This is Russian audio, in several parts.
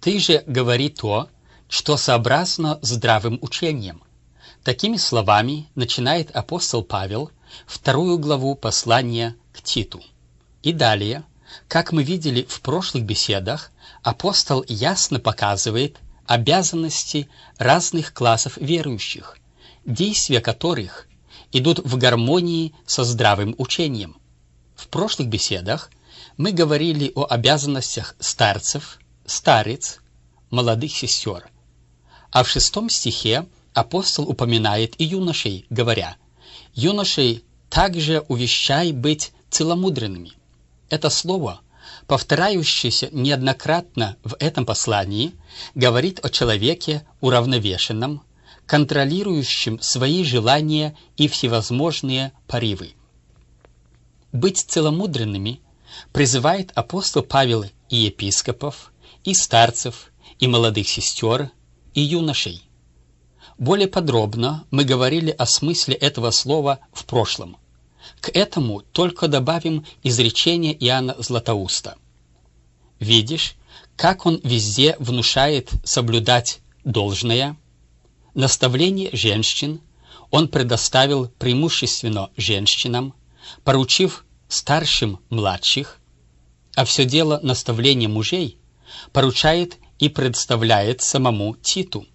Ты же говори то, что сообразно здравым учением. Такими словами начинает апостол Павел 2 главу послания к Титу. И далее, как мы видели в прошлых беседах, апостол ясно показывает обязанности разных классов верующих, действия которых идут в гармонии со здравым учением. В прошлых беседах мы говорили о обязанностях старцев, старец, молодых сестер. А в 6 стихе апостол упоминает и юношей, говоря: «Юношей также увещай быть целомудренными». Это слово, повторяющееся неоднократно в этом послании, говорит о человеке уравновешенном, контролирующем свои желания и всевозможные порывы. Быть целомудренными призывает апостол Павел и епископов, и старцев, и молодых сестер, и юношей. Более подробно мы говорили о смысле этого слова в прошлом. К этому только добавим изречение Иоанна Златоуста. «Видишь, как он везде внушает соблюдать должное? Наставление женщин он предоставил преимущественно женщинам, поручив старшим младших, а все дело наставления мужей поручает и предоставляет самому Титу.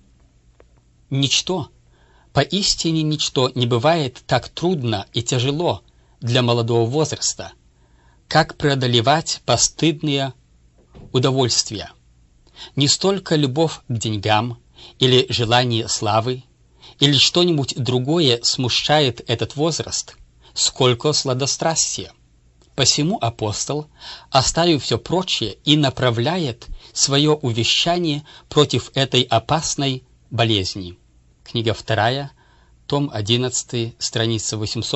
Ничто, поистине ничто не бывает так трудно и тяжело для молодого возраста, как преодолевать постыдные удовольствия. Не столько любовь к деньгам или желание славы, или что-нибудь другое смущает этот возраст, сколько сладострастия. Посему апостол, оставив все прочее, и направляет свое увещание против этой опасной болезни. Книга 2, том 11, страница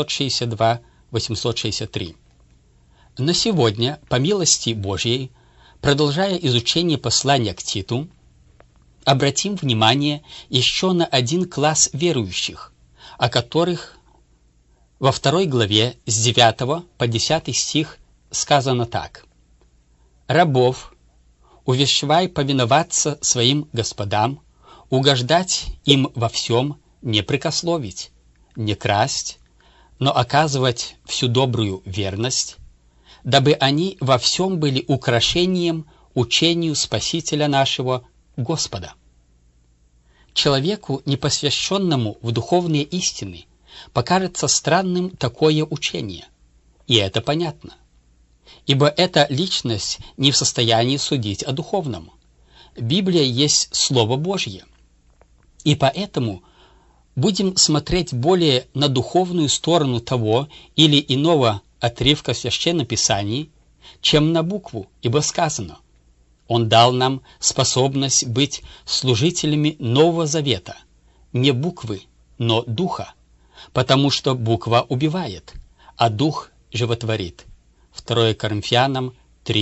862-863. На сегодня, по милости Божьей, продолжая изучение послания к Титу, обратим внимание еще на один класс верующих, о которых во 2 главе с 9 по 10 стих сказано так: «Рабов увещевай повиноваться своим господам, угождать им во всем, не прекословить, не красть, но оказывать всю добрую верность, дабы они во всем были украшением учению Спасителя нашего Господа». Человеку, непосвященному в духовные истины, покажется странным такое учение, и это понятно, ибо эта личность не в состоянии судить о духовном. Библия есть Слово Божье, и поэтому будем смотреть более на духовную сторону того или иного отрывка в Священном Писании, чем на букву, ибо сказано: «Он дал нам способность быть служителями Нового Завета, не буквы, но духа, потому что буква убивает, а дух животворит». 2 Коринфянам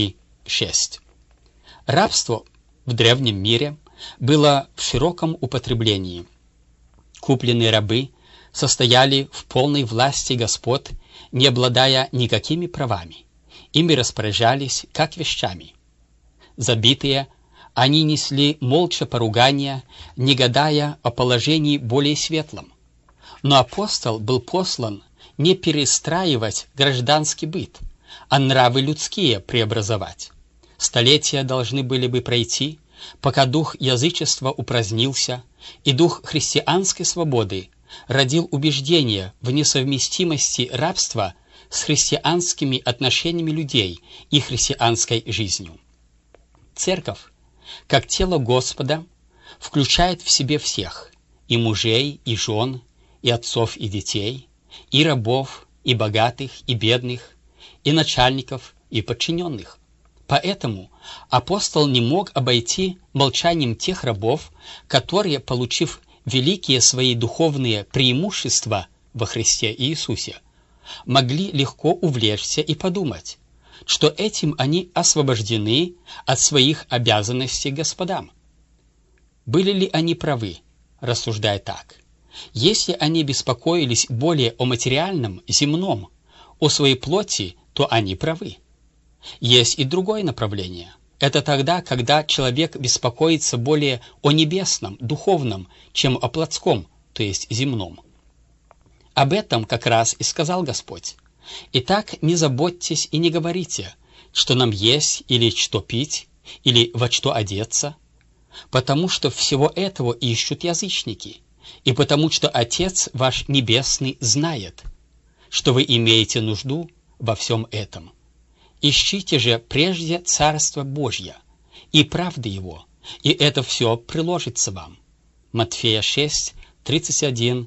3:6. Рабство в древнем мире было в широком употреблении. Купленные рабы состояли в полной власти господ, не обладая никакими правами. Ими распоряжались как вещами. Забитые, они несли молча поругания, не гадая о положении более светлом. Но апостол был послан не перестраивать гражданский быт, а нравы людские преобразовать. Столетия должны были бы пройти, пока дух язычества упразднился, и дух христианской свободы родил убеждение в несовместимости рабства с христианскими отношениями людей и христианской жизнью. Церковь, как тело Господа, включает в себе всех, и мужей, и жен, и отцов, и детей, и рабов, и богатых, и бедных, и начальников, и подчиненных. Поэтому апостол не мог обойти молчанием тех рабов, которые, получив великие свои духовные преимущества во Христе Иисусе, могли легко увлечься и подумать, что этим они освобождены от своих обязанностей господам. Были ли они правы, рассуждая так? Если они беспокоились более о материальном, земном, о своей плоти, то они правы. Есть и другое направление. это тогда, когда человек беспокоится более о небесном, духовном, чем о плотском, то есть земном. Об этом как раз и сказал Господь. «Итак, не заботьтесь и не говорите, что нам есть или что пить, или во что одеться, потому что всего этого ищут язычники, и потому что Отец ваш Небесный знает, что вы имеете нужду во всем этом. Ищите же прежде Царство Божье и правды Его, и это все приложится вам». Матфея 6, 31,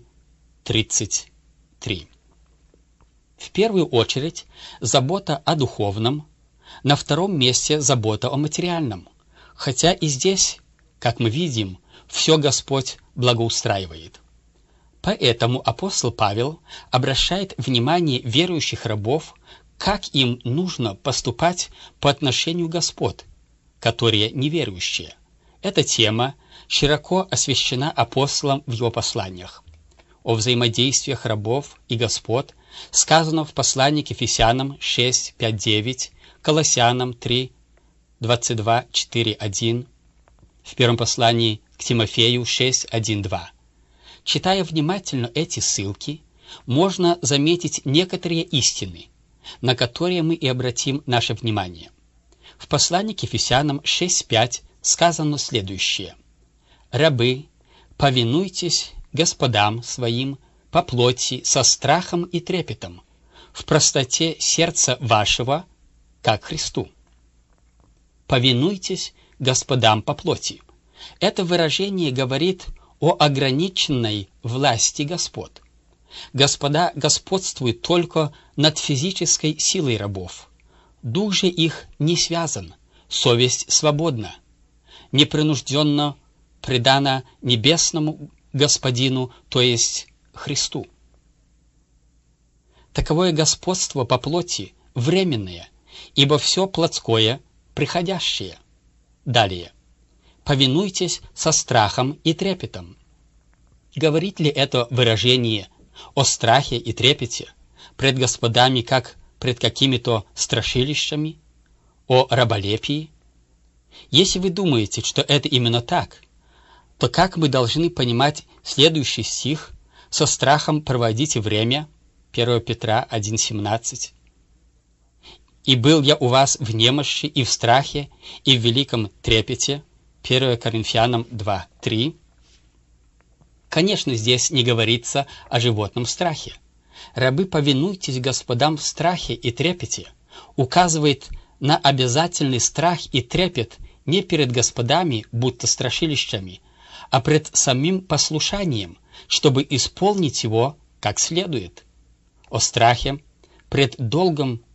33. В первую очередь забота о духовном, на втором месте забота о материальном, хотя и здесь, как мы видим, все Господь благоустраивает. Поэтому апостол Павел обращает внимание верующих рабов, как им нужно поступать по отношению к господ, которые неверующие. Эта тема широко освещена апостолом в его посланиях. О взаимодействиях рабов и господ сказано в послании к Ефесянам 6, 5, 9, Колоссянам 3, 22, 4, 1, в первом послании к Тимофею 6, 1, 2. Читая внимательно эти ссылки, можно заметить некоторые истины, на которые мы и обратим наше внимание. В послании к Ефесянам 6:5 сказано следующее: «Рабы, повинуйтесь господам своим по плоти со страхом и трепетом, в простоте сердца вашего, как Христу». «Повинуйтесь господам по плоти». Это выражение говорит о ограниченной власти господ. Господа господствуют только над физической силой рабов. Дух же их не связан, совесть свободна, непринужденно предана небесному Господину, то есть Христу. Таковое господство по плоти временное, ибо все плотское приходящее. Далее. «Повинуйтесь со страхом и трепетом». Говорит ли это выражение о страхе и трепете пред господами, как пред какими-то страшилищами, о раболепии? Если вы думаете, что это именно так, то как мы должны понимать следующий стих: «Со страхом проводите время», 1 Петра 1,17. «И был я у вас в немощи и в страхе, и в великом трепете», 1 Коринфянам 2:3. Конечно, здесь не говорится о животном страхе. «Рабы, повинуйтесь господам в страхе и трепете» указывает на обязательный страх и трепет не перед господами, будто страшилищами, а пред самим послушанием, чтобы исполнить его как следует. О страхе пред долгом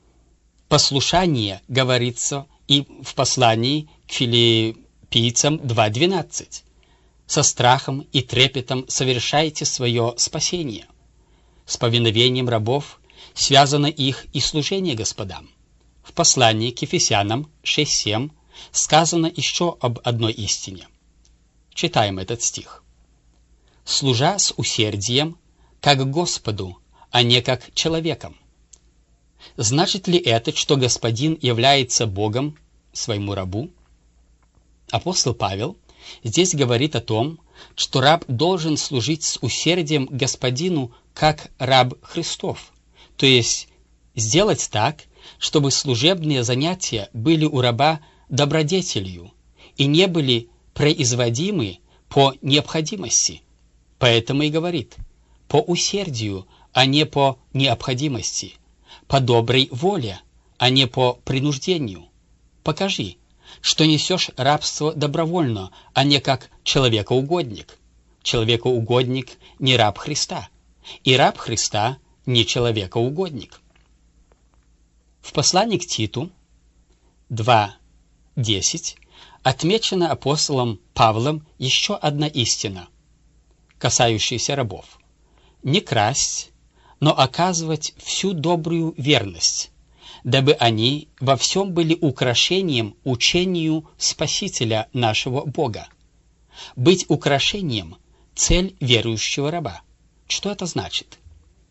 послушания говорится и в послании к Филиппийцам 2:12. «Со страхом и трепетом совершайте свое спасение». С повиновением рабов связано их и служение господам. В послании к Ефесянам 6:7 сказано еще об одной истине. Читаем этот стих. «Служа с усердием, как Господу, а не как человеком». Значит ли это, что господин является Богом своему рабу? Апостол Павел здесь говорит о том, что раб должен служить с усердием господину, как раб Христов, то есть сделать так, чтобы служебные занятия были у раба добродетелью и не были производимы по необходимости. Поэтому и говорит: по усердию, а не по необходимости, по доброй воле, а не по принуждению. Покажи, что несешь рабство добровольно, а не как человекоугодник. Человекоугодник не раб Христа, и раб Христа не человекоугодник. В послании к Титу 2:10 отмечена апостолом Павлом еще одна истина, касающаяся рабов: не красть, но оказывать всю добрую верность, дабы они во всем были украшением учению Спасителя нашего Бога. Быть украшением – цель верующего раба. Что это значит?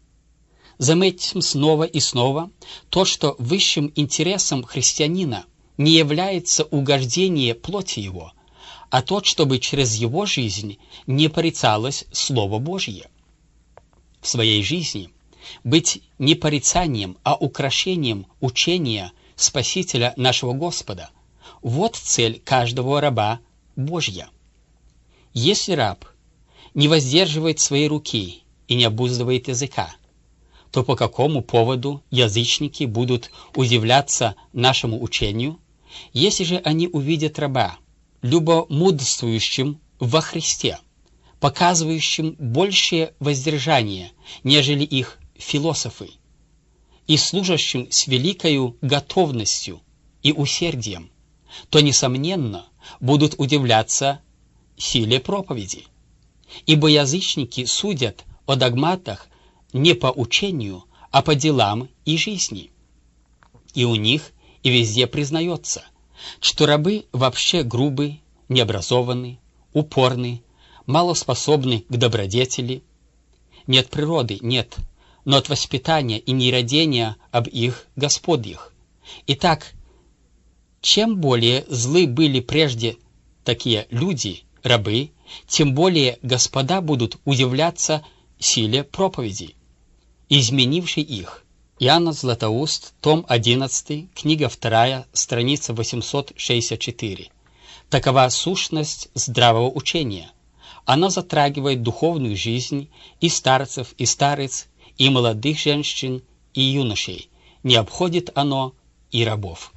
Заметим снова и снова то, что высшим интересом христианина не является угождение плоти его, а тот, чтобы через его жизнь не порицалось Слово Божье. В своей жизни быть не порицанием, а украшением учения Спасителя нашего Господа – вот цель каждого раба Божья. Если раб не воздерживает своей руки и не обуздывает языка, то по какому поводу язычники будут удивляться нашему учению, если же они увидят раба, любомудрствующим во Христе, показывающим большее воздержание, нежели их философы, и служащим с великою готовностью и усердием, то, несомненно, будут удивляться силе проповеди. Ибо язычники судят о догматах не по учению, а по делам и жизни. И у них и везде признается, что рабы вообще грубы, необразованы, упорны, малоспособны к добродетели. Не от природы, нет, но от воспитания и нерадения об их господьях. Итак, чем более злы были прежде такие люди, рабы, тем более господа будут удивляться силе проповеди, изменившей их. Иоанн Златоуст, том 11, книга 2, страница 864. Такова сущность здравого учения. Оно затрагивает духовную жизнь и старцев, и старец, и молодых женщин, и юношей. Не обходит оно и рабов.